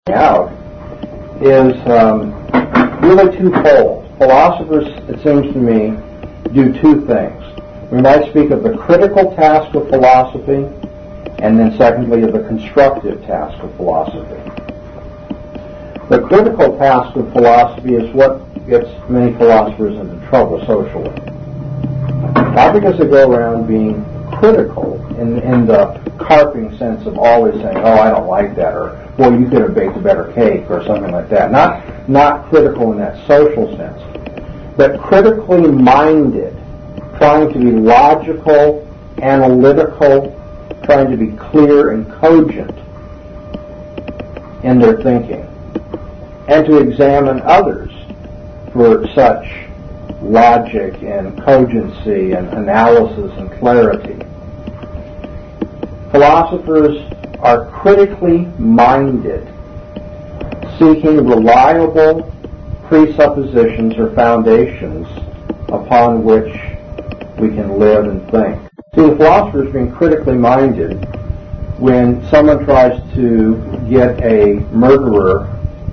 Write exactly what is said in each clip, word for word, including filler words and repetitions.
out is um, really twofold. Philosophers, it seems to me, do two things. We might speak of the critical task of philosophy, and then secondly of the constructive task of philosophy. The critical task of philosophy is what gets many philosophers into trouble socially. Not because they go around being critical in, in the carping sense of always saying, oh, I don't like that, or, well, you could have baked a better cake, or something like that. Not, not critical in that social sense, but critically minded, trying to be logical, analytical, trying to be clear and cogent in their thinking, and to examine others for such logic and cogency and analysis and clarity. Philosophers are critically minded, seeking reliable presuppositions or foundations upon which we can live and think. See, the philosopher is being critically minded when someone tries to get a murderer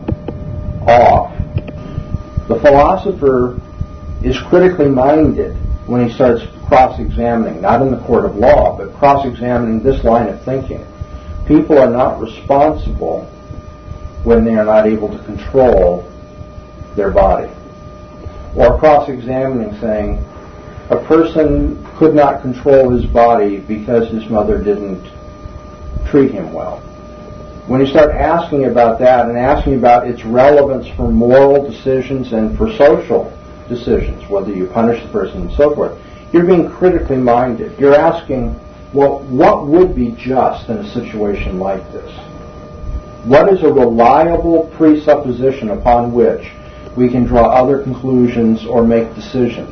off. The philosopher is critically minded when he starts cross-examining, not in the court of law, but cross-examining this line of thinking. People are not responsible when they are not able to control their body. Or cross-examining, saying a person could not control his body because his mother didn't treat him well. When you start asking about that and asking about its relevance for moral decisions and for social decisions, whether you punish the person and so forth, you're being critically minded. You're asking, well, what would be just in a situation like this? What is a reliable presupposition upon which we can draw other conclusions or make decisions?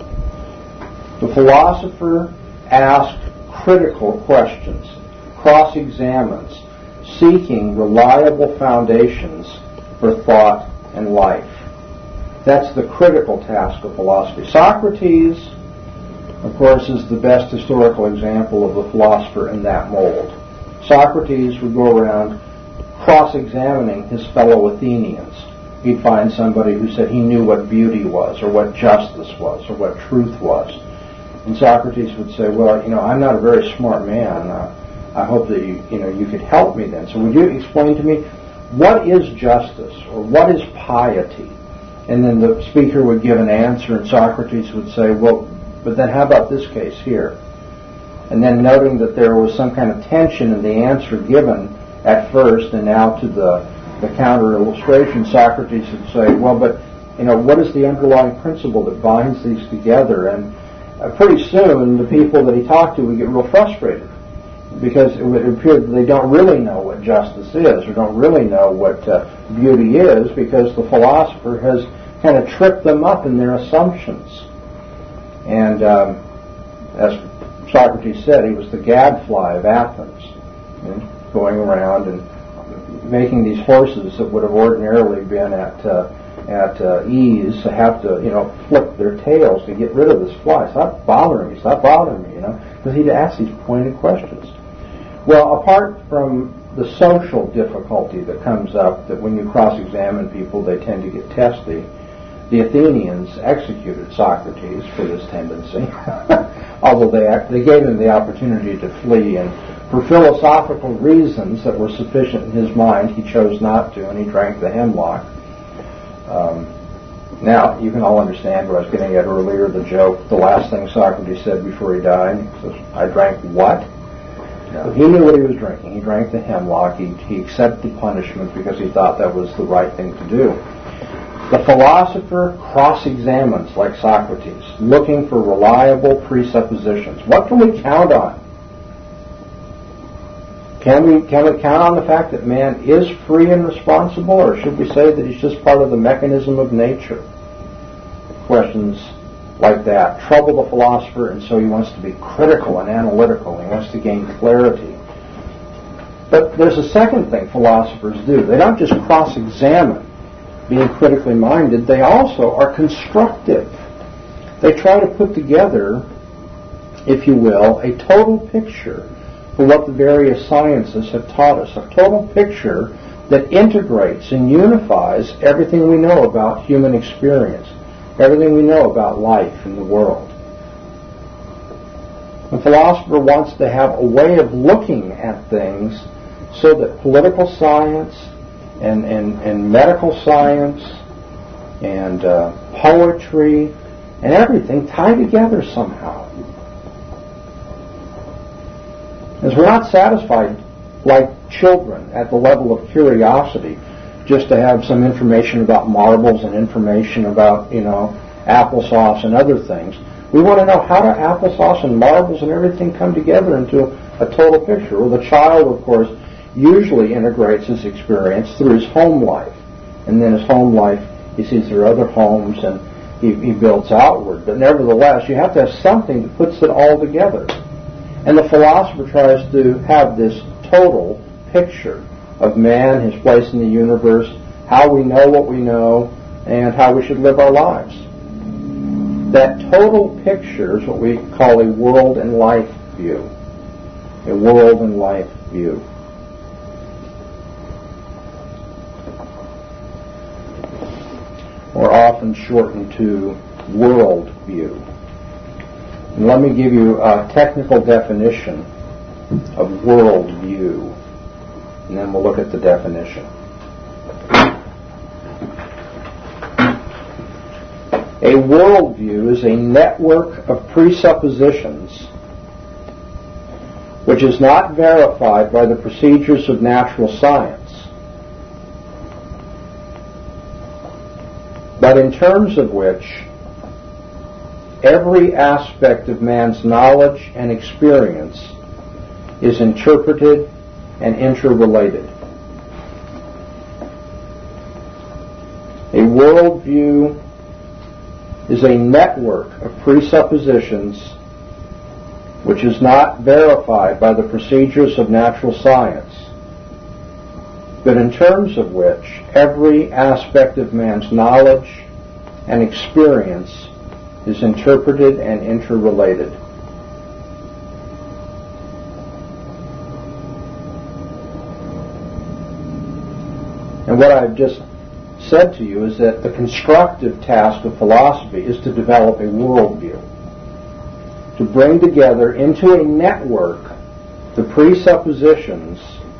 The philosopher asks critical questions, cross-examines, seeking reliable foundations for thought and life. That's the critical task of philosophy. Socrates, of course, is the best historical example of a philosopher in that mold. Socrates would go around cross-examining his fellow Athenians. He'd find somebody who said he knew what beauty was, or what justice was, or what truth was. And Socrates would say, well, you know, I'm not a very smart man. Uh, I hope that you, you know, you could help me then. So would you explain to me, what is justice, or what is piety? And then the speaker would give an answer, and Socrates would say, well, but then how about this case here? And then noting that there was some kind of tension in the answer given at first, and now to the, the counter illustration, Socrates would say, well, but, you know, what is the underlying principle that binds these together? And uh, pretty soon, the people that he talked to would get real frustrated, because it would appear that they don't really know what justice is, or don't really know what uh, beauty is, because the philosopher has kind of tripped them up in their assumptions. And um, as Socrates said, he was the gadfly of Athens, you know, going around and making these horses that would have ordinarily been at uh, at uh, ease to have to, you know, flip their tails to get rid of this fly. Stop bothering me, stop bothering me, you know, because he'd ask these pointed questions. Well, apart from the social difficulty that comes up, that when you cross-examine people, they tend to get testy, the Athenians executed Socrates for this tendency, although they act, they gave him the opportunity to flee, and for philosophical reasons that were sufficient in his mind, he chose not to, and he drank the hemlock. Um, now, you can all understand what I was getting at earlier, the joke, the last thing Socrates said before he died. He says, I drank what? Yeah. He knew what he was drinking. He drank the hemlock. He, he accepted punishment because he thought that was the right thing to do. The philosopher cross-examines like Socrates, looking for reliable presuppositions. What can we count on? Can we, can we count on the fact that man is free and responsible, or should we say that he's just part of the mechanism of nature? Questions like that trouble the philosopher, and so he wants to be critical and analytical. He wants to gain clarity. But there's a second thing philosophers do. They don't just cross-examine, being critically minded. They also are constructive. They try to put together, if you will, a total picture for what the various sciences have taught us, a total picture that integrates and unifies everything we know about human experience, everything we know about life in the world. The philosopher wants to have a way of looking at things so that political science and, and, and medical science and uh, poetry and everything tie together somehow. As we're not satisfied like children at the level of curiosity just to have some information about marbles and information about, you know, applesauce and other things. We want to know how do applesauce and marbles and everything come together into a total picture. Well, the child, of course, usually integrates his experience through his home life. And then his home life, he sees their other homes and he, he builds outward. But nevertheless, you have to have something that puts it all together. And the philosopher tries to have this total picture of man, his place in the universe, how we know what we know, and how we should live our lives. That total picture is what we call a world and life view. A world and life view. Or often shortened to world view. And let me give you a technical definition of world view, and then we'll look at the definition. A worldview is a network of presuppositions which is not verified by the procedures of natural science, but in terms of which every aspect of man's knowledge and experience is interpreted and interrelated. A worldview is a network of presuppositions which is not verified by the procedures of natural science, but in terms of which every aspect of man's knowledge and experience is interpreted and interrelated. And what I've just said to you is that the constructive task of philosophy is to develop a worldview, to bring together into a network the presuppositions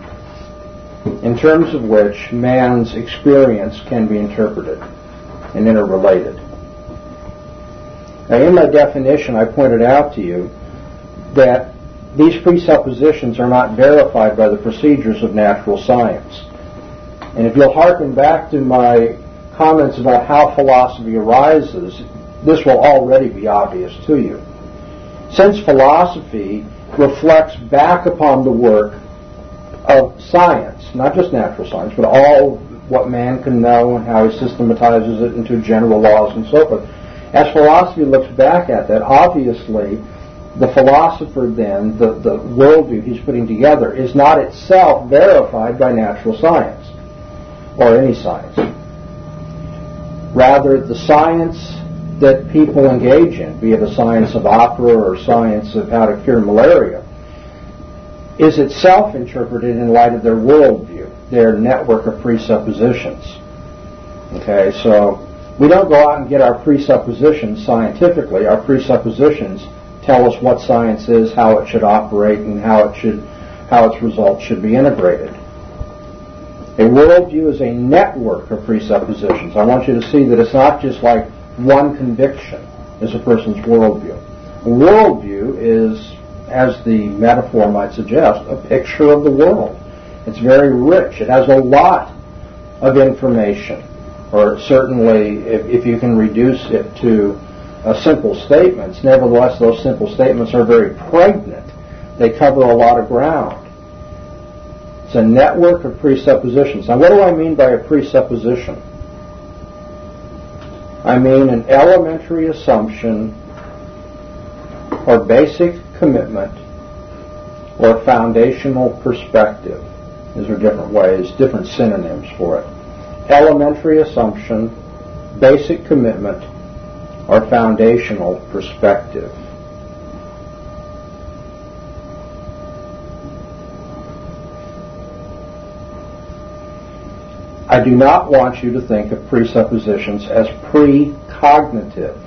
in terms of which man's experience can be interpreted and interrelated. Now, in my definition, I pointed out to you that these presuppositions are not verified by the procedures of natural science. And if you'll hearken back to my comments about how philosophy arises, this will already be obvious to you. Since philosophy reflects back upon the work of science, not just natural science, but all what man can know and how he systematizes it into general laws and so forth, as philosophy looks back at that, obviously the philosopher then, the, the worldview he's putting together, is not itself verified by natural science or any science. Rather, the science that people engage in, be it a science of opera or science of how to cure malaria, is itself interpreted in light of their worldview, their network of presuppositions. Okay, so we don't go out and get our presuppositions scientifically. Our presuppositions tell us what science is, how it should operate, and how it should, how its results should be integrated. A worldview is a network of presuppositions. I want you to see that it's not just like one conviction is a person's worldview. A worldview is, as the metaphor might suggest, a picture of the world. It's very rich. It has a lot of information. Or certainly, if, if you can reduce it to uh, simple statements, nevertheless, those simple statements are very pregnant. They cover a lot of ground. It's a network of presuppositions. Now, what do I mean by a presupposition? I mean an elementary assumption or basic commitment or foundational perspective. These are different ways, different synonyms for it. Elementary assumption, basic commitment, or foundational perspective. I do not want you to think of presuppositions as precognitive.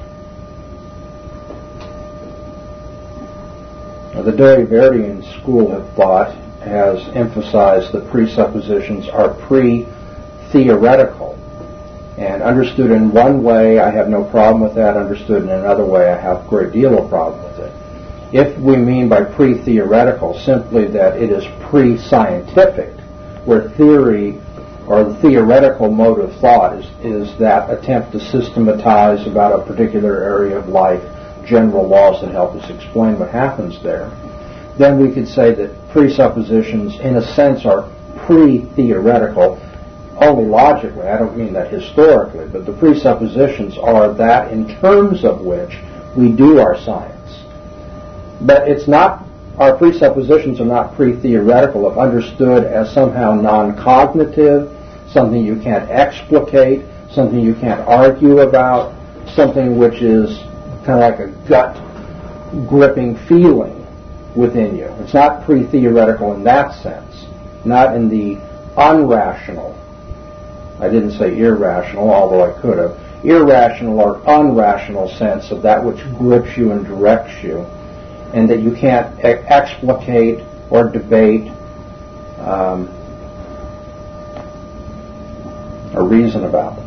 Now, the Derridean school of thought has emphasized that presuppositions are pre-theoretical. And understood in one way, I have no problem with that. Understood in another way, I have a great deal of problem with it. If we mean by pre-theoretical simply that it is pre-scientific, where theory or the theoretical mode of thought is, is that attempt to systematize about a particular area of life, general laws that help us explain what happens there, then we could say that presuppositions, in a sense, are pre-theoretical. Only logically, I don't mean that historically, but the presuppositions are that in terms of which we do our science. But it's not, our presuppositions are not pre-theoretical if understood as somehow non-cognitive, something you can't explicate, something you can't argue about, something which is kind of like a gut-gripping feeling within you. It's not pre-theoretical in that sense, not in the unrational. I didn't say irrational, although I could have. Irrational or unrational sense of that which grips you and directs you, and that you can't e- explicate or debate um, or reason about.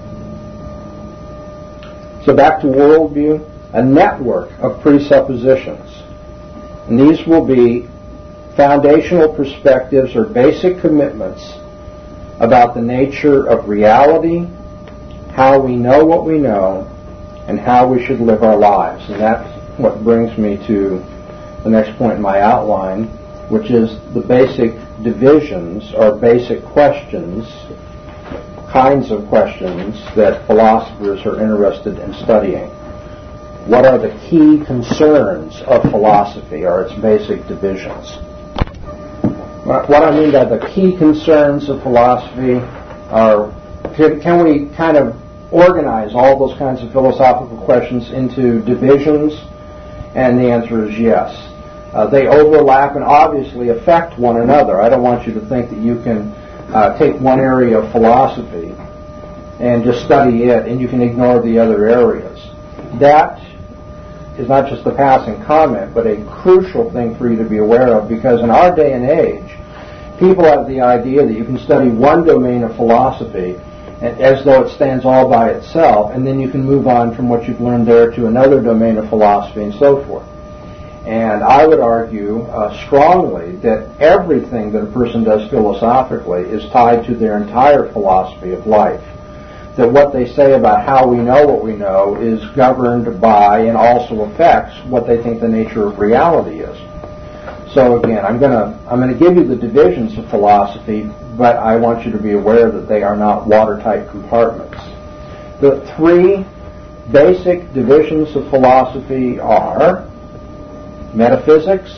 So back to worldview, a network of presuppositions. And these will be foundational perspectives or basic commitments about the nature of reality, how we know what we know, and how we should live our lives. And that's what brings me to the next point in my outline, which is the basic divisions or basic questions, kinds of questions that philosophers are interested in studying. What are the key concerns of philosophy or its basic divisions? What I mean by the key concerns of philosophy are, can we kind of organize all those kinds of philosophical questions into divisions? And the answer is yes. Uh, they overlap and obviously affect one another. I don't want you to think that you can uh, take one area of philosophy and just study it and you can ignore the other areas. That is not just a passing comment, but a crucial thing for you to be aware of, because in our day and age, people have the idea that you can study one domain of philosophy as though it stands all by itself, and then you can move on from what you've learned there to another domain of philosophy and so forth. And I would argue uh, strongly that everything that a person does philosophically is tied to their entire philosophy of life. That what they say about how we know what we know is governed by and also affects what they think the nature of reality is. So again, I'm going to I'm going to give you the divisions of philosophy, but I want you to be aware that they are not watertight compartments. The three basic divisions of philosophy are metaphysics,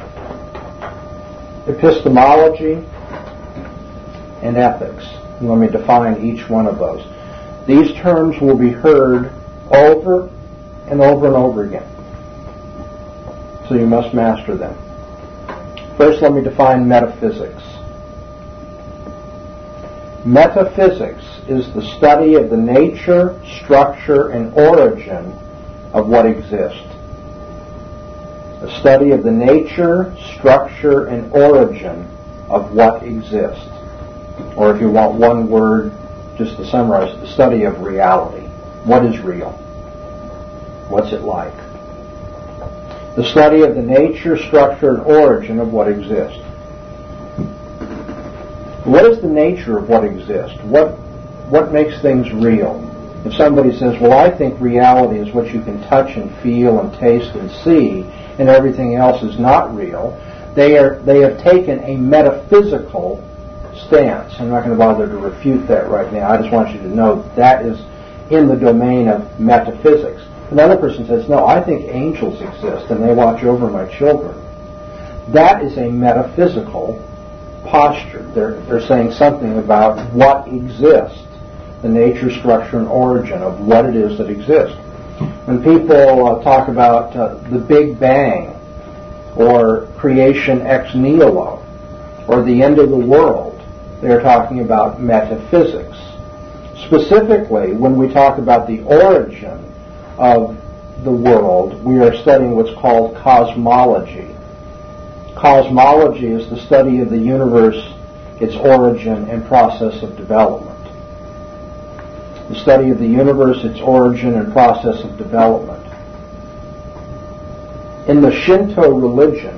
epistemology, and ethics. And let me define each one of those. These terms will be heard over and over and over again. So you must master them. First, let me define metaphysics. Metaphysics is the study of the nature, structure, and origin of what exists. A study of the nature, structure, and origin of what exists. Or if you want one word, just to summarize, the study of reality. What is real? What's it like? The study of the nature, structure, and origin of what exists. What is the nature of what exists? What what makes things real? If somebody says, well, I think reality is what you can touch and feel and taste and see, and everything else is not real, they are they have taken a metaphysical stance. I'm not going to bother to refute that right now. I just want you to know that is in the domain of metaphysics. Another person says, no, I think angels exist and they watch over my children. That is a metaphysical posture. They're, they're saying something about what exists, the nature, structure, and origin of what it is that exists. When people uh, talk about uh, the Big Bang or creation ex nihilo or the end of the world, They are talking about metaphysics. Specifically, when we talk about the origin of the world, we are studying what's called cosmology. Cosmology is the study of the universe, its origin and process of development. The study of the universe, its origin and process of development. In the Shinto religion,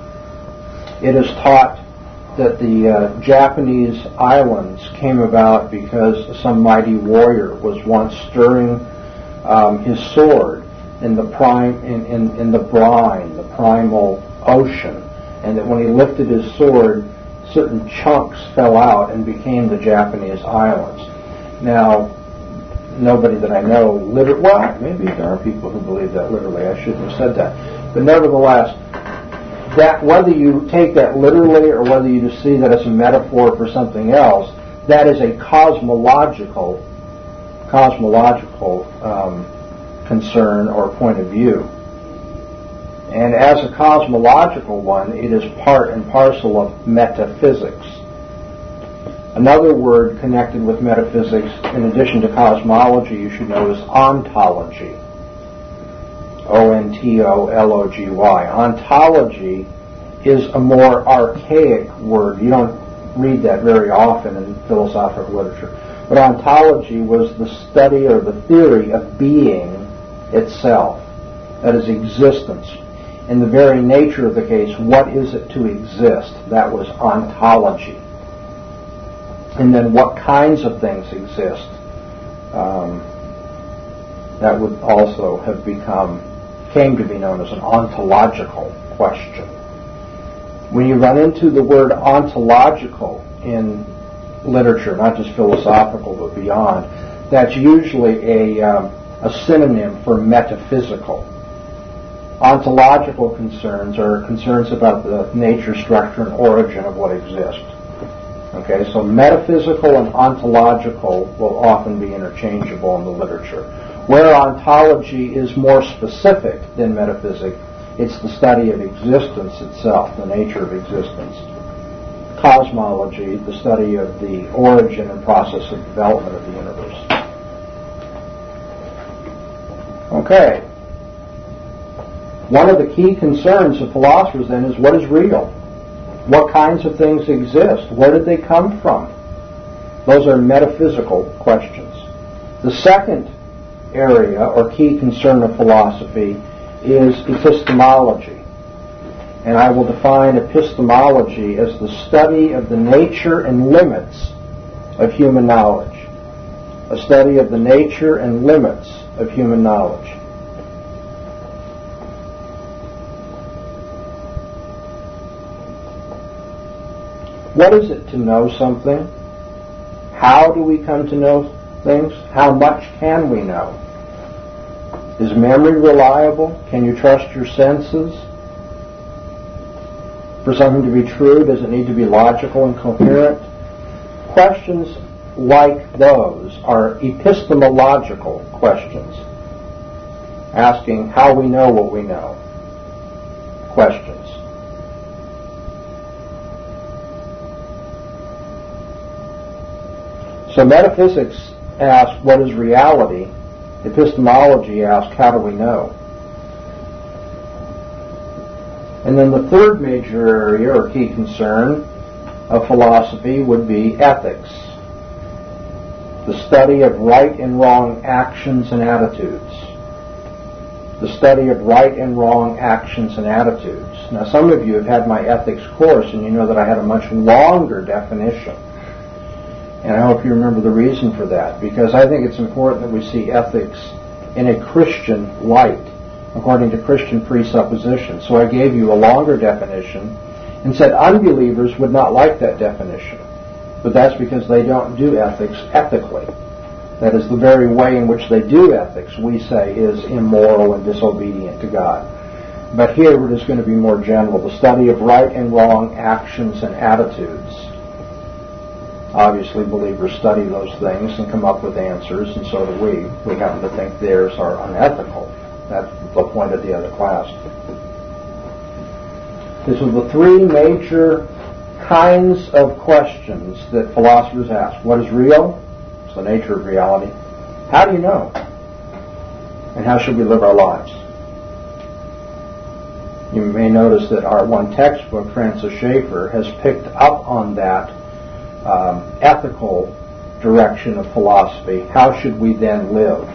it is taught that the uh, Japanese islands came about because some mighty warrior was once stirring um, his sword in the prime in, in, in the brine, the primal ocean, and that when he lifted his sword, certain chunks fell out and became the Japanese islands. Now, nobody that I know literally, well, maybe there are people who believe that literally. I shouldn't have said that. But nevertheless, that whether you take that literally or whether you just see that as a metaphor for something else, that is a cosmological, cosmological um, concern or point of view. And as a cosmological one, it is part and parcel of metaphysics. Another word connected with metaphysics, in addition to cosmology, you should know, is ontology. O N T O L O G Y. Ontology is a more archaic word. You don't read that very often in philosophical literature. But ontology was the study or the theory of being itself. That is existence. In the very nature of the case, what is it to exist? That was ontology. And then what kinds of things exist? Um, that would also have become, came to be known as an ontological question. When you run into the word ontological in literature, not just philosophical but beyond, that's usually a, um, a synonym for metaphysical. Ontological concerns are concerns about the nature, structure, and origin of what exists. Okay, so metaphysical and ontological will often be interchangeable in the literature. Where ontology is more specific than metaphysics, it's the study of existence itself, the nature of existence. Cosmology, the study of the origin and process of development of the universe. Okay. One of the key concerns of philosophers then is what is real? What kinds of things exist? Where did they come from? Those are metaphysical questions. The second area or key concern of philosophy is epistemology. And I will define epistemology as the study of the nature and limits of human knowledge. A study of the nature and limits of human knowledge. What is it to know something? How do we come to know things? How much can we know? Is memory reliable? Can you trust your senses? For something to be true, does it need to be logical and coherent? Questions like those are epistemological questions, asking how we know what we know. Questions. So metaphysics asks, what is reality? Epistemology asks, how do we know? And then the third major area or key concern of philosophy would be ethics. The study of right and wrong actions and attitudes. The study of right and wrong actions and attitudes. Now some of you have had my ethics course and you know that I had a much longer definition. And I hope you remember the reason for that, because I think it's important that we see ethics in a Christian light, according to Christian presupposition. So I gave you a longer definition and said unbelievers would not like that definition. But that's because they don't do ethics ethically. That is, the very way in which they do ethics, we say, is immoral and disobedient to God. But here it is going to be more general, the study of right and wrong actions and attitudes. Obviously, believers study those things and come up with answers, and so do we. We happen to think theirs are unethical. That's the point of the other class. These are the three major kinds of questions that philosophers ask. What is real? It's the nature of reality. How do you know? And how should we live our lives? You may notice that our one textbook, Francis Schaeffer, has picked up on that um, ethical direction of philosophy. How should we then live?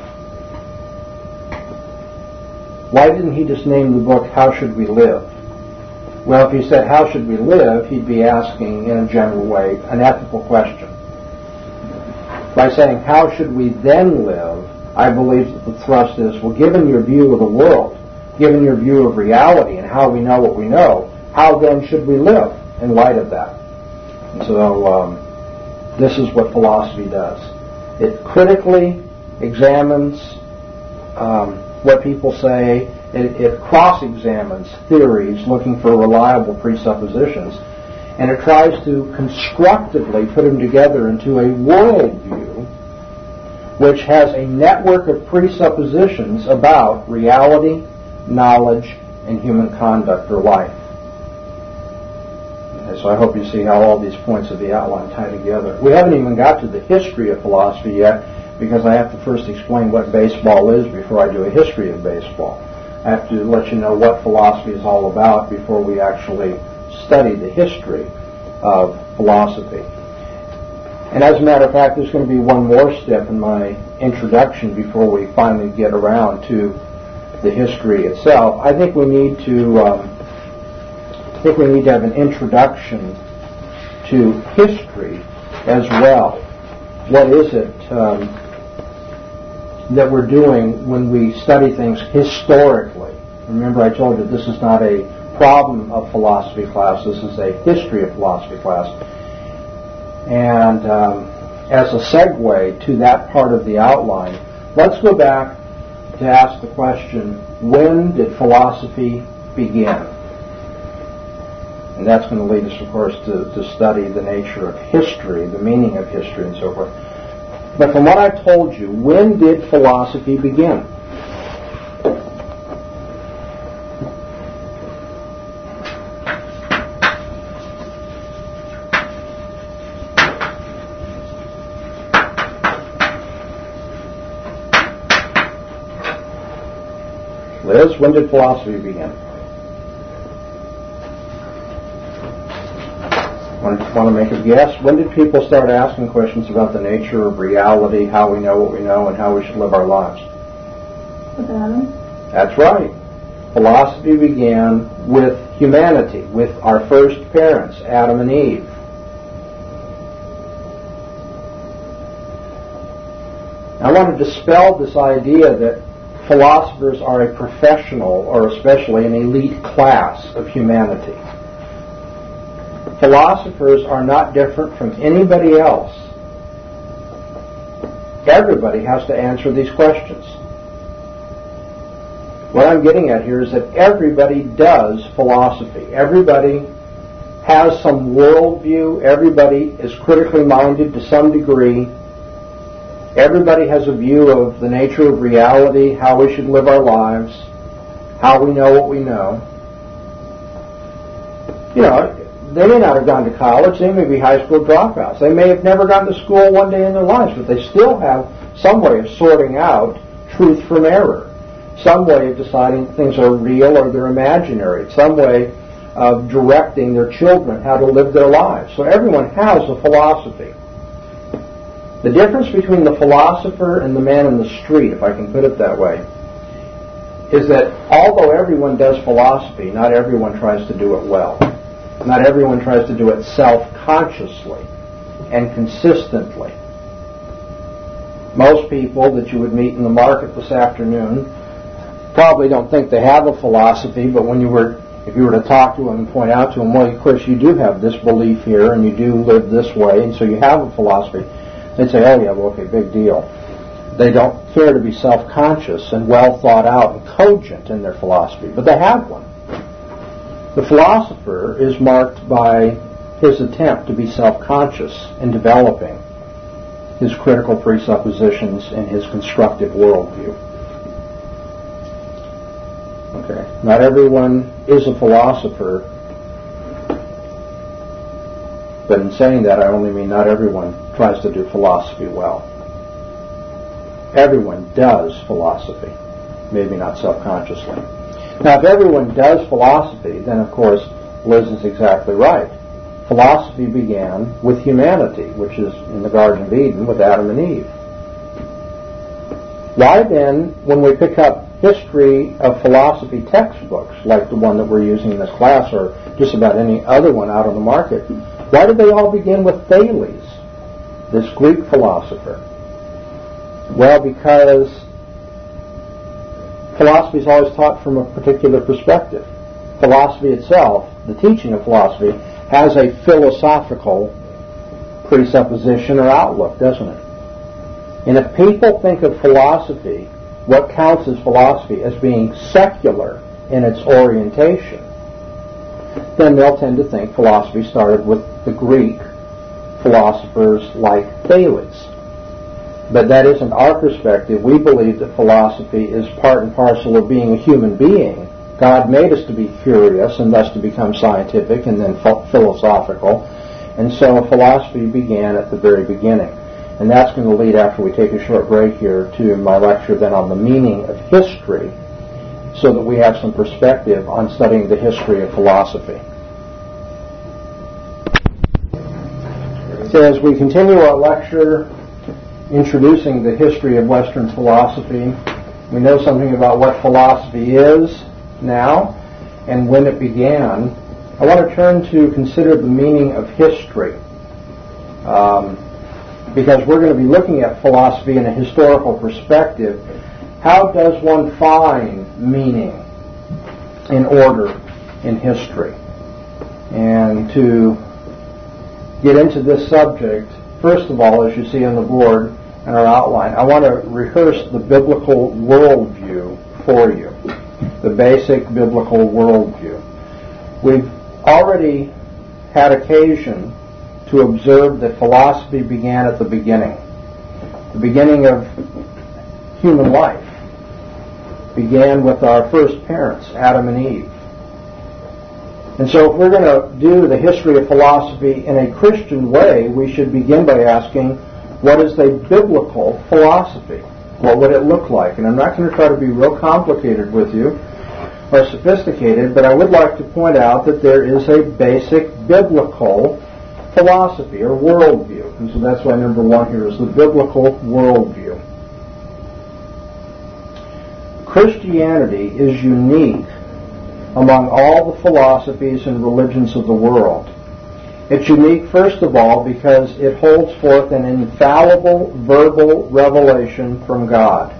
Why didn't he just name the book, How Should We Live? Well, if he said, how should we live, he'd be asking, in a general way, an ethical question. By saying, how should we then live, I believe that the thrust is, well, given your view of the world, given your view of reality and how we know what we know, how then should we live in light of that? And so um, this is what philosophy does. It critically examines um, what people say. It, it cross-examines theories looking for reliable presuppositions, and it tries to constructively put them together into a worldview which has a network of presuppositions about reality, knowledge, and human conduct or life. And so I hope you see how all these points of the outline tie together. We haven't even got to the history of philosophy yet, because I have to first explain what baseball is before I do a history of baseball. I have to let you know what philosophy is all about before we actually study the history of philosophy. And as a matter of fact, there's going to be one more step in my introduction before we finally get around to the history itself. I think we need to um, I think we need to have an introduction to history as well. What is it um, that we're doing when we study things historically? Remember, I told you this is not a problem of philosophy class. This is a history of philosophy class. And um, as a segue to that part of the outline, let's go back to ask the question, when did philosophy begin? And that's going to lead us, of course, to, to study the nature of history, the meaning of history, and so forth. But from what I've told you, when did philosophy begin? Liz, when did philosophy begin? Want to make a guess? When did people start asking questions about the nature of reality, how we know what we know, and how we should live our lives? With Adam? That's right. Philosophy began with humanity, with our first parents, Adam and Eve. I want to dispel this idea that philosophers are a professional or especially an elite class of humanity. Philosophers are not different from anybody else. Everybody has to answer these questions. What I'm getting at here is that everybody does philosophy. Everybody has some worldview. Everybody is critically minded to some degree. Everybody has a view of the nature of reality, how we should live our lives, how we know what we know. You know, they may not have gone to college. They may be high school dropouts. They may have never gone to school one day in their lives, but they still have some way of sorting out truth from error, some way of deciding things are real or they're imaginary, some way of directing their children how to live their lives. So everyone has a philosophy. The difference between the philosopher and the man in the street, if I can put it that way, is that although everyone does philosophy, not everyone tries to do it well. Not everyone tries to do it self-consciously and consistently. Most people that you would meet in the market this afternoon probably don't think they have a philosophy, but when you were, if you were to talk to them and point out to them, well, of course, you do have this belief here, and you do live this way, and so you have a philosophy, they'd say, oh, yeah, well, okay, big deal. They don't care to be self-conscious and well thought out and cogent in their philosophy, but they have one. The philosopher is marked by his attempt to be self-conscious in developing his critical presuppositions and his constructive worldview. Okay, not everyone is a philosopher in saying that, I only mean not everyone tries to do philosophy well. Everyone does philosophy, maybe not self-consciously. Now, if everyone does philosophy, then of course Liz is exactly right. Philosophy began with humanity, which is in the Garden of Eden with Adam and Eve. Why then, when we pick up history of philosophy textbooks, like the one that we're using in this class, or just about any other one out on the market, why did they all begin with Thales, this Greek philosopher? Well, because philosophy is always taught from a particular perspective. Philosophy itself, the teaching of philosophy, has a philosophical presupposition or outlook, doesn't it? And if people think of philosophy, what counts as philosophy, as being secular in its orientation, then they'll tend to think philosophy started with the Greek philosophers like Thales. But that isn't our perspective. We believe that philosophy is part and parcel of being a human being. God made us to be curious and thus to become scientific and then philosophical. And so philosophy began at the very beginning. And that's going to lead, after we take a short break here, to my lecture then on the meaning of history, so that we have some perspective on studying the history of philosophy. So as we continue our lecture introducing the history of Western philosophy, we know something about what philosophy is now and when it began. I want to turn to consider the meaning of history, um, because we're going to be looking at philosophy in a historical perspective. How does one find meaning in order in history? And to get into this subject, first of all, as you see on the board and our outline, I want to rehearse the biblical worldview for you, the basic biblical worldview. We've already had occasion to observe that philosophy began at the beginning. The beginning of human life began with our first parents, Adam and Eve. And so if we're going to do the history of philosophy in a Christian way, we should begin by asking, what is a biblical philosophy? What would it look like? And I'm not going to try to be real complicated with you or sophisticated, but I would like to point out that there is a basic biblical philosophy or worldview. And so that's why number one here is the biblical worldview. Christianity is unique among all the philosophies and religions of the world. It's unique, first of all, because it holds forth an infallible verbal revelation from God.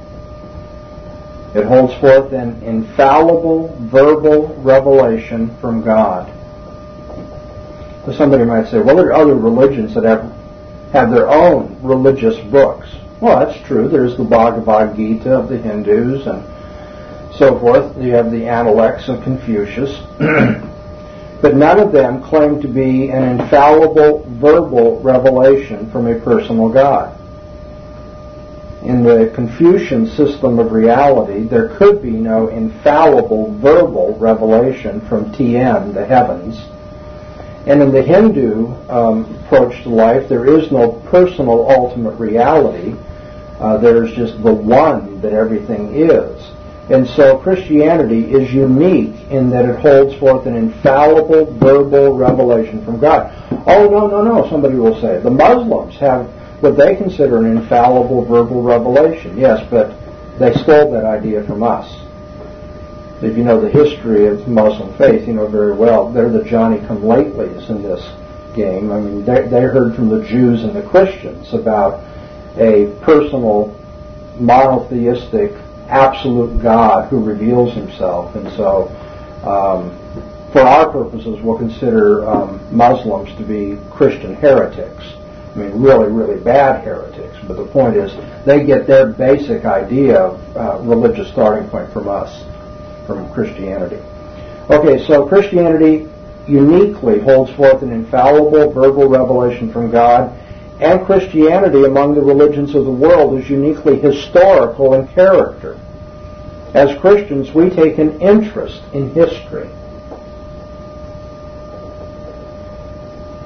It holds forth an infallible verbal revelation from God. So somebody might say, well, there are other religions that have, have their own religious books. Well, that's true. There's the Bhagavad Gita of the Hindus and so forth. You have the Analects of Confucius. But none of them claim to be an infallible verbal revelation from a personal God. In the Confucian system of reality, there could be no infallible verbal revelation from Tien, the heavens. And in the Hindu um, approach to life, there is no personal ultimate reality. Uh, there's just the one that everything is. And so Christianity is unique in that it holds forth an infallible verbal revelation from God. Oh, no, no, no, somebody will say. The Muslims have what they consider an infallible verbal revelation. Yes, but they stole that idea from us. If you know the history of the Muslim faith, you know very well, they're the Johnny-come-latelys in this game. I mean, they, they heard from the Jews and the Christians about a personal, monotheistic, absolute God who reveals himself. And so, um, for our purposes, we'll consider um, Muslims to be Christian heretics. I mean, really, really bad heretics. But the point is, they get their basic idea of uh, religious starting point from us, from Christianity. Okay, so Christianity uniquely holds forth an infallible verbal revelation from God, and Christianity among the religions of the world is uniquely historical in character. As Christians, we take an interest in history.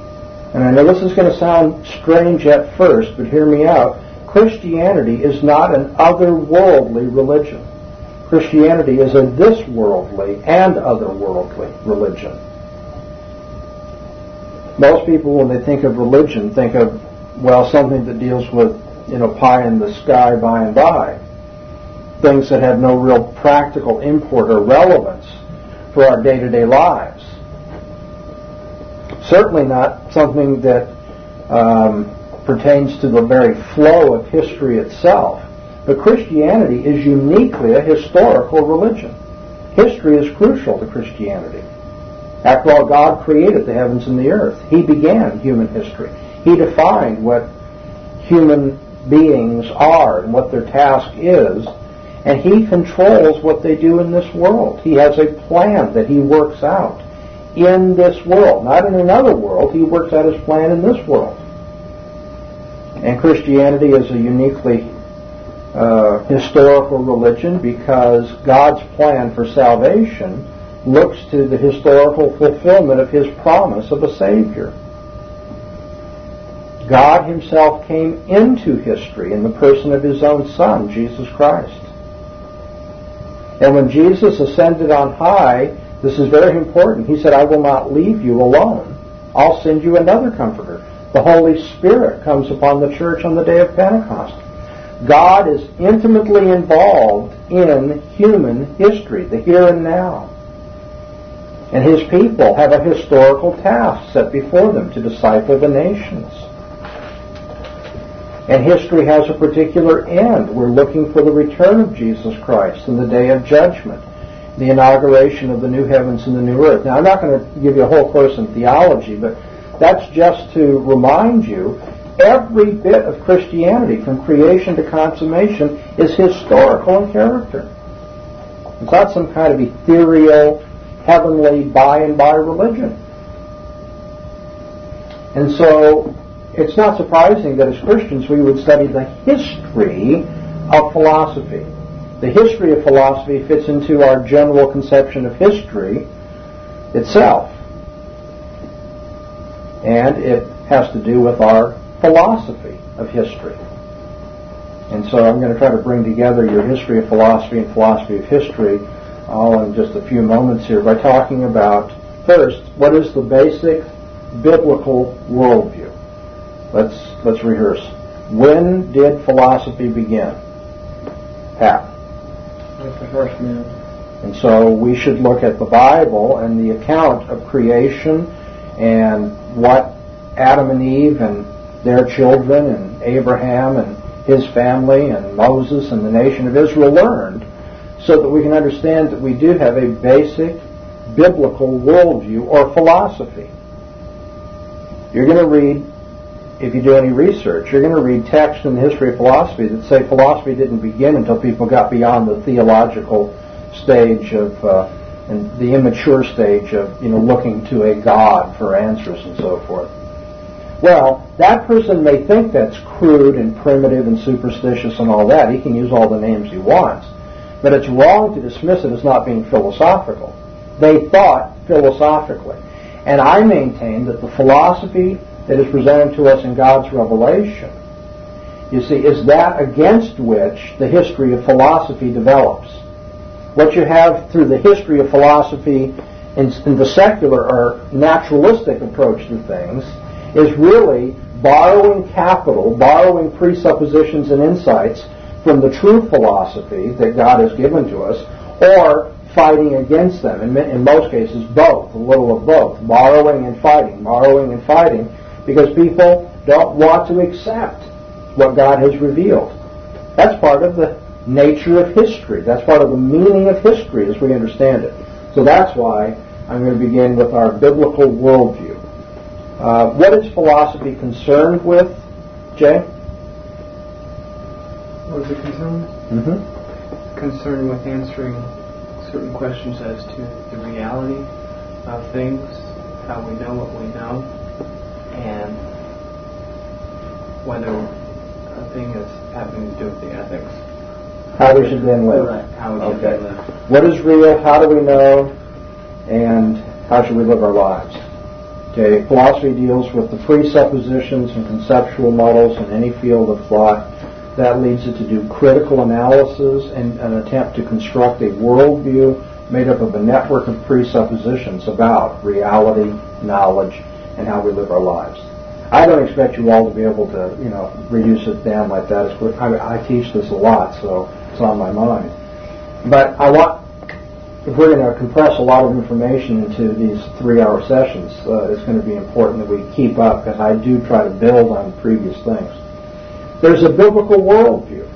And I know this is going to sound strange at first, but hear me out. Christianity is not an otherworldly religion. Christianity is a this-worldly and otherworldly religion. Most people, when they think of religion, think of, well, something that deals with, you know, pie in the sky by and by. Things that have no real practical import or relevance for our day-to-day lives. Certainly not something that um, pertains to the very flow of history itself. But Christianity is uniquely a historical religion. History is crucial to Christianity. After all, God created the heavens and the earth. He began human history. He defined what human beings are and what their task is, and He controls what they do in this world. He has a plan that He works out in this world. Not in another world. He works out His plan in this world. And Christianity is a uniquely uh, historical religion because God's plan for salvation looks to the historical fulfillment of His promise of a Savior. God Himself came into history in the person of His own Son, Jesus Christ. And when Jesus ascended on high, this is very important. He said, I will not leave you alone. I'll send you another Comforter. The Holy Spirit comes upon the church on the day of Pentecost. God is intimately involved in human history, the here and now. And His people have a historical task set before them to disciple the nations. And history has a particular end. We're looking for the return of Jesus Christ and the day of judgment, the inauguration of the new heavens and the new earth. Now, I'm not going to give you a whole course in theology, but that's just to remind you, every bit of Christianity, from creation to consummation, is historical in character. It's not some kind of ethereal, heavenly, by-and-by religion. And so, it's not surprising that as Christians we would study the history of philosophy. The history of philosophy fits into our general conception of history itself. And it has to do with our philosophy of history. And so I'm going to try to bring together your history of philosophy and philosophy of history all in just a few moments here by talking about, first, what is the basic biblical worldview? Let's let's rehearse. When did philosophy begin? Pat. With the first man. And so we should look at the Bible and the account of creation and what Adam and Eve and their children and Abraham and his family and Moses and the nation of Israel learned, so that we can understand that we do have a basic biblical worldview or philosophy. You're going to read, if you do any research, you're going to read texts in the history of philosophy that say philosophy didn't begin until people got beyond the theological stage of, uh, and the immature stage of, you know, looking to a God for answers and so forth. Well, that person may think that's crude and primitive and superstitious and all that. He can use all the names he wants. But it's wrong to dismiss it as not being philosophical. They thought philosophically. And I maintain that the philosophy that is presented to us in God's revelation, you see, is that against which the history of philosophy develops. What you have through the history of philosophy in, in the secular or naturalistic approach to things is really borrowing capital, borrowing presuppositions and insights from the true philosophy that God has given to us, or fighting against them. In, in most cases, both, a little of both, borrowing and fighting, borrowing and fighting, because people don't want to accept what God has revealed. That's part of the nature of history. That's part of the meaning of history as we understand it. So that's why I'm going to begin with our biblical worldview. Uh, what is philosophy concerned with, Jay? What is it concerned with? Mm-hmm. Concerned with answering certain questions as to the reality of things, how we know what we know, and whether a thing is having to do with the ethics. How we should then live. Right. How we should Okay. live. What is real? How do we know? And how should we live our lives? Okay, philosophy deals with the presuppositions and conceptual models in any field of thought. That leads it to do critical analysis and an attempt to construct a worldview made up of a network of presuppositions about reality, knowledge, and how we live our lives. I don't expect you all to be able to, you know, reduce it down like that. As quick. I, I teach this a lot, so it's on my mind. But I want, if we're going to compress a lot of information into these three-hour sessions, uh, it's going to be important that we keep up, because I do try to build on previous things. There's a biblical worldview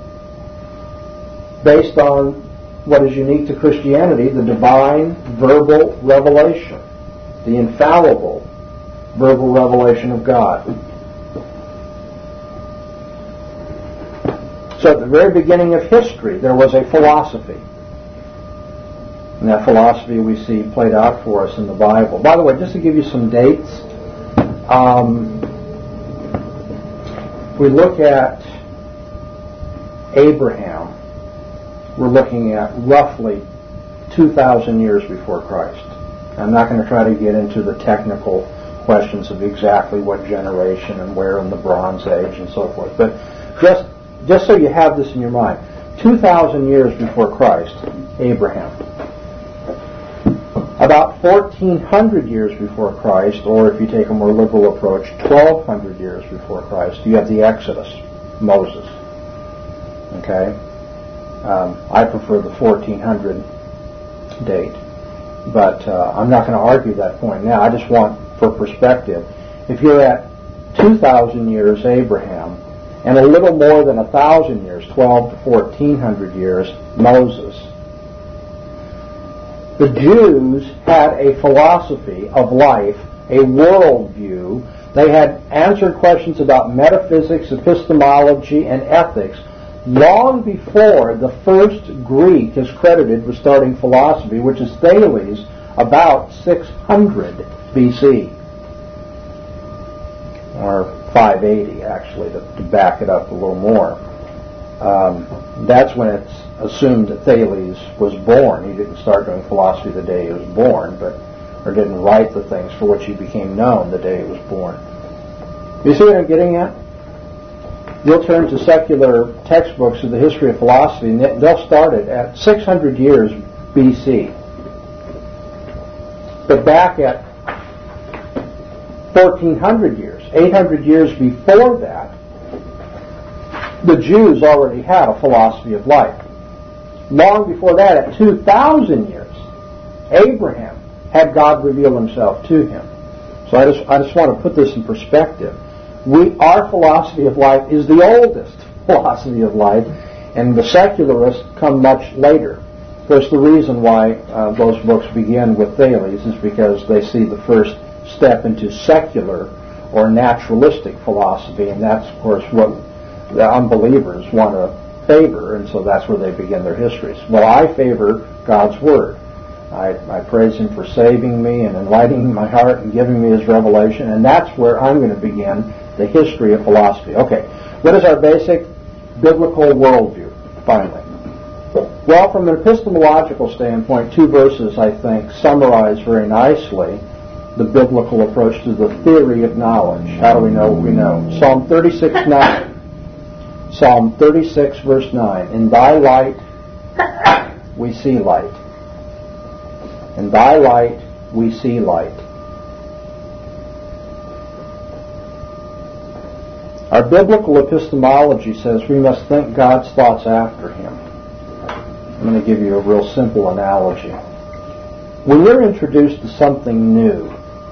based on what is unique to Christianity, the divine verbal revelation, the infallible verbal revelation of God. So at the very beginning of history, there was a philosophy. And that philosophy we see played out for us in the Bible. By the way, just to give you some dates, um, if we look at Abraham, we're looking at roughly two thousand years before Christ. I'm not going to try to get into the technical questions of exactly what generation and where in the Bronze Age and so forth, but just just so you have this in your mind, two thousand years before Christ, Abraham. About fourteen hundred years before Christ, or if you take a more liberal approach, twelve hundred years before Christ, you have the Exodus, Moses. Okay? Um, I prefer the fourteen hundred date, but uh, I'm not going to argue that point now. I just want, for perspective, if you're at two thousand years Abraham, and a little more than one thousand years, twelve to fourteen hundred years, Moses, the Jews had a philosophy of life, a worldview. They had answered questions about metaphysics, epistemology, and ethics long before the first Greek is credited with starting philosophy, which is Thales, about six hundred B C, or five eighty actually, to, to back it up a little more. Um, that's when it's assumed that Thales was born. He didn't start doing philosophy the day he was born, but or didn't write the things for which he became known the day he was born. You see what I'm getting at? You'll turn to secular textbooks of the history of philosophy, and they'll start it at six hundred years B C. But back at fourteen hundred years, eight hundred years before that, the Jews already had a philosophy of life. Long before that, at two thousand years, Abraham had God reveal himself to him. So I just, I just want to put this in perspective. We, our philosophy of life is the oldest philosophy of life, and the secularists come much later. Of course, the reason why uh, those books begin with Thales is because they see the first step into secular or naturalistic philosophy, and that's, of course, what the unbelievers want to favor, and so that's where they begin their histories. Well, I favor God's Word. I, I praise Him for saving me and enlightening my heart and giving me His revelation, and that's where I'm going to begin the history of philosophy. Okay, what is our basic biblical worldview, finally? Well, from an epistemological standpoint, two verses, I think, summarize very nicely the biblical approach to the theory of knowledge. How do we know what we know? Psalm thirty-six nine. Psalm thirty-six, verse nine. In thy light we see light. In thy light we see light. Our biblical epistemology says we must think God's thoughts after Him. I'm going to give you a real simple analogy. When you're introduced to something new,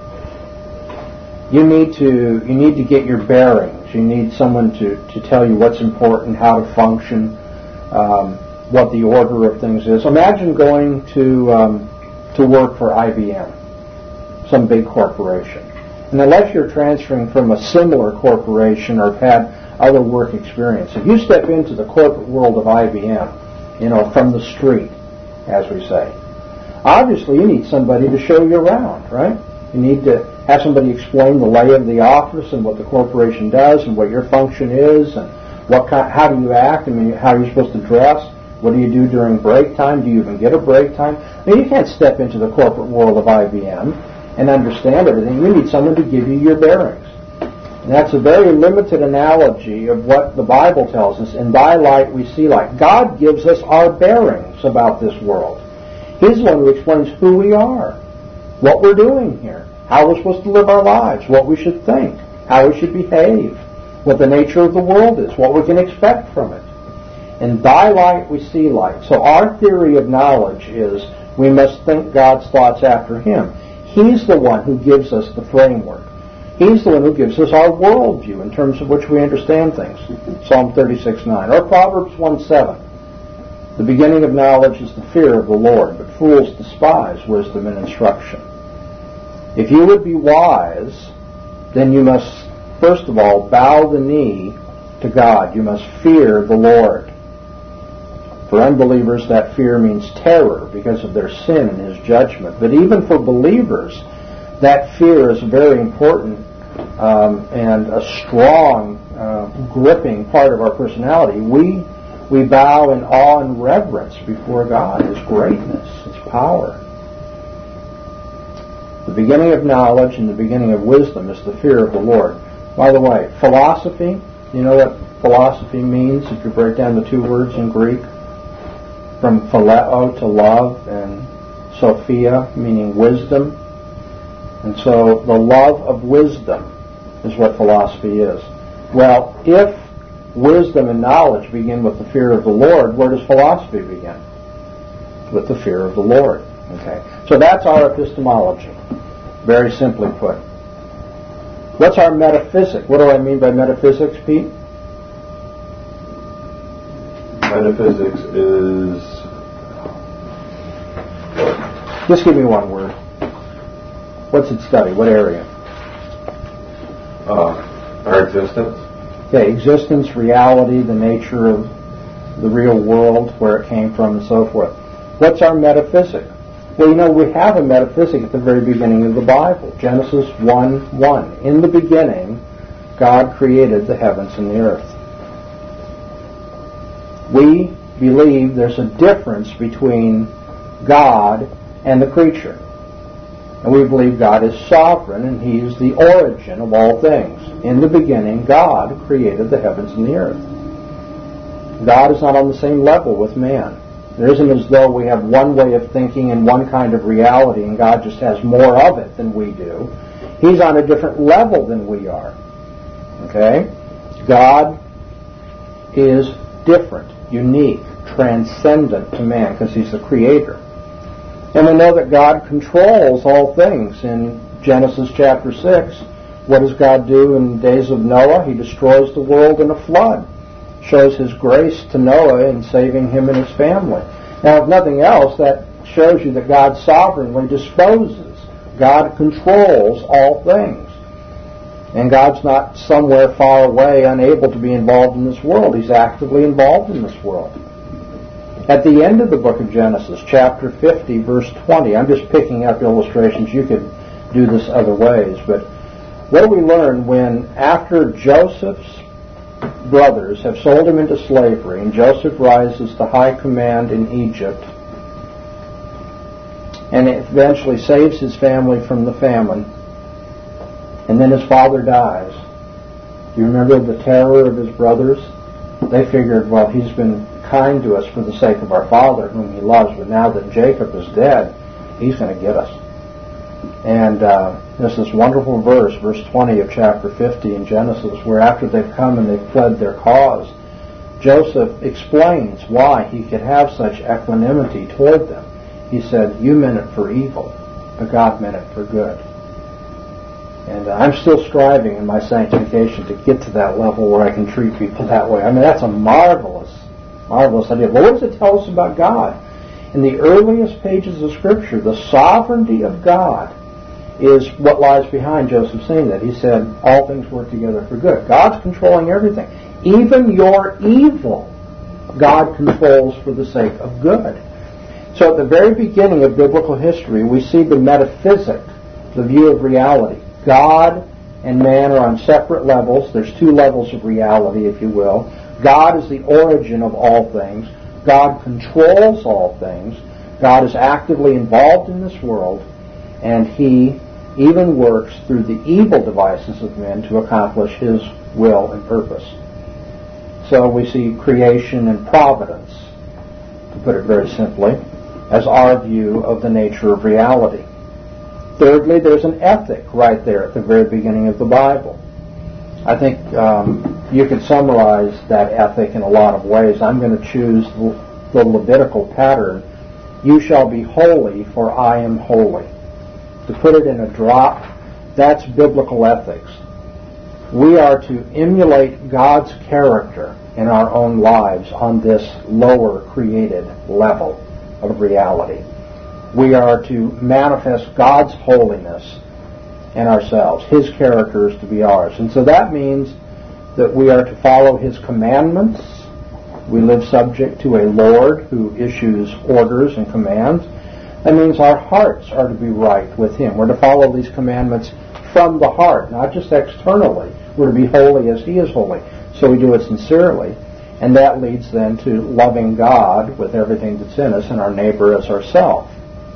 you need to you need to get your bearings. You need someone to, to tell you what's important, how to function, um, what the order of things is. Imagine going to um, to work for I B M, some big corporation. And unless you're transferring from a similar corporation or have had other work experience, if you step into the corporate world of I B M, you know, from the street, as we say, obviously you need somebody to show you around, right? You need to have somebody explain the lay of the office and what the corporation does and what your function is and what kind, how do you act, I mean, how you're supposed to dress, what do you do during break time, do you even get a break time? I mean, you can't step into the corporate world of I B M and understand everything. You need someone to give you your bearings. And that's a very limited analogy of what the Bible tells us. In thy light we see light. God gives us our bearings about this world. He's the one who explains who we are, what we're doing here, how we're supposed to live our lives, what we should think, how we should behave, what the nature of the world is, what we can expect from it. In thy light we see light. So our theory of knowledge is we must think God's thoughts after Him. He's the one who gives us the framework. He's the one who gives us our worldview in terms of which we understand things. Psalm thirty-six nine. Or Proverbs one seven. The beginning of knowledge is the fear of the Lord, but fools despise wisdom and instruction. If you would be wise, then you must, first of all, bow the knee to God. You must fear the Lord. For unbelievers, that fear means terror because of their sin and His judgment. But even for believers, that fear is a very important um, and a strong, uh, gripping part of our personality. We we bow in awe and reverence before God, His greatness, His power. The beginning of knowledge and the beginning of wisdom is the fear of the Lord. By the way, philosophy, you know what philosophy means if you break down the two words in Greek? From phileo to love, and sophia, meaning wisdom. And so the love of wisdom is what philosophy is. Well, if wisdom and knowledge begin with the fear of the Lord, where does philosophy begin? With the fear of the Lord. Okay. So that's our epistemology, very simply put. What's our metaphysic? What do I mean by metaphysics, Pete? Metaphysics is... Just give me one word. What's it study? What area? Uh, our existence. Okay, existence, reality, the nature of the real world, where it came from, and so forth. What's our metaphysic? Well, you know, we have a metaphysic at the very beginning of the Bible. Genesis one one. In the beginning, God created the heavens and the earth. We believe there's a difference between God and the creature. And we believe God is sovereign and He is the origin of all things. In the beginning, God created the heavens and the earth. God is not on the same level with man. It isn't as though we have one way of thinking and one kind of reality and God just has more of it than we do. He's on a different level than we are. Okay? God is different, unique, transcendent to man because He's the creator. And we know that God controls all things. In Genesis chapter six, what does God do in the days of Noah? He destroys the world in a flood. Shows His grace to Noah in saving him and his family. Now, if nothing else, that shows you that God sovereignly disposes. God controls all things. And God's not somewhere far away, unable to be involved in this world. He's actively involved in this world. At the end of the book of Genesis, chapter fifty, verse twenty, I'm just picking up illustrations. You could do this other ways. But what do we learn when, after Joseph's brothers have sold him into slavery, and Joseph rises to high command in Egypt, and eventually saves his family from the famine, and then his father dies. Do you remember the terror of his brothers? They figured, well, he's been kind to us for the sake of our father, whom he loves, but now that Jacob is dead, he's going to get us. And uh, there's this wonderful verse, verse twenty of chapter fifty in Genesis, where after they've come and they've pled their cause, Joseph explains why he could have such equanimity toward them. He said, you meant it for evil, but God meant it for good. And uh, I'm still striving in my sanctification to get to that level where I can treat people that way. I mean, that's a marvelous, marvelous idea. But what does it tell us about God? In the earliest pages of Scripture, the sovereignty of God is what lies behind Joseph saying that. He said, all things work together for good. God's controlling everything. Even your evil, God controls for the sake of good. So at the very beginning of biblical history, we see the metaphysic, the view of reality. God and man are on separate levels. There's two levels of reality, if you will. God is the origin of all things. God controls all things. God is actively involved in this world, and He even works through the evil devices of men to accomplish his will and purpose. So we see creation and providence, to put it very simply, as our view of the nature of reality. Thirdly, there's an ethic right there at the very beginning of the Bible. I think um, you could summarize that ethic in a lot of ways. I'm going to choose the Levitical pattern. You shall be holy, for I am holy. To put it in a drop, that's biblical ethics. We are to emulate God's character in our own lives on this lower created level of reality. We are to manifest God's holiness in ourselves. His character is to be ours. And so that means that we are to follow His commandments. We live subject to a Lord who issues orders and commands. That means our hearts are to be right with Him. We're to follow these commandments from the heart, not just externally. We're to be holy as He is holy. So we do it sincerely. And that leads then to loving God with everything that's in us and our neighbor as ourselves.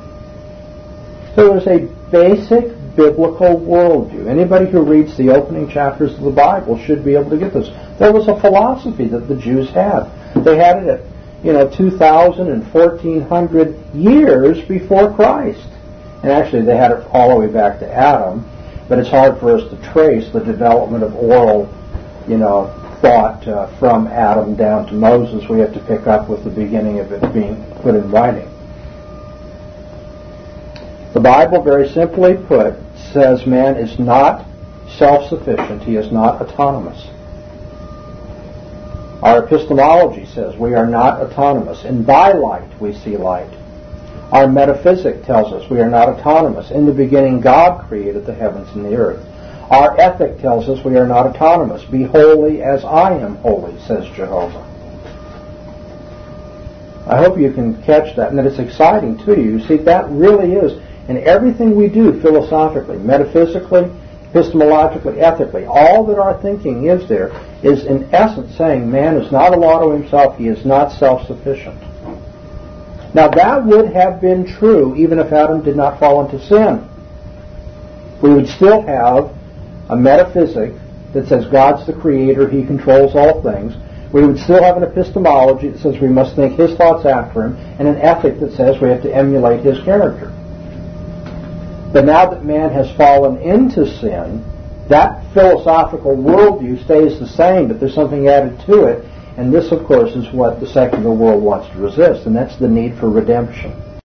So there's a basic biblical worldview. Anybody who reads the opening chapters of the Bible should be able to get this. There was a philosophy that the Jews had. They had it at, you know, two thousand and fourteen hundred years before Christ. And actually they had it all the way back to Adam, but it's hard for us to trace the development of oral, you know, thought uh, from Adam down to Moses. We have to pick up with the beginning of it being put in writing. The Bible, very simply put, says man is not self-sufficient. He is not autonomous. Our epistemology says we are not autonomous. And by light we see light. Our metaphysic tells us we are not autonomous. In the beginning God created the heavens and the earth. Our ethic tells us we are not autonomous. Be holy as I am holy, says Jehovah. I hope you can catch that and that it's exciting to you. You see, that really is in everything we do philosophically, metaphysically, epistemologically, ethically. All that our thinking is there is in essence saying man is not a law to himself. He is not self-sufficient. Now that would have been true even if Adam did not fall into sin. We would still have a metaphysic that says God's the creator, He controls all things. We would still have an epistemology that says we must think His thoughts after Him, and an ethic that says we have to emulate His character. But now that man has fallen into sin, that philosophical worldview stays the same, but there's something added to it, and this, of course, is what the secular world wants to resist, and that's the need for redemption.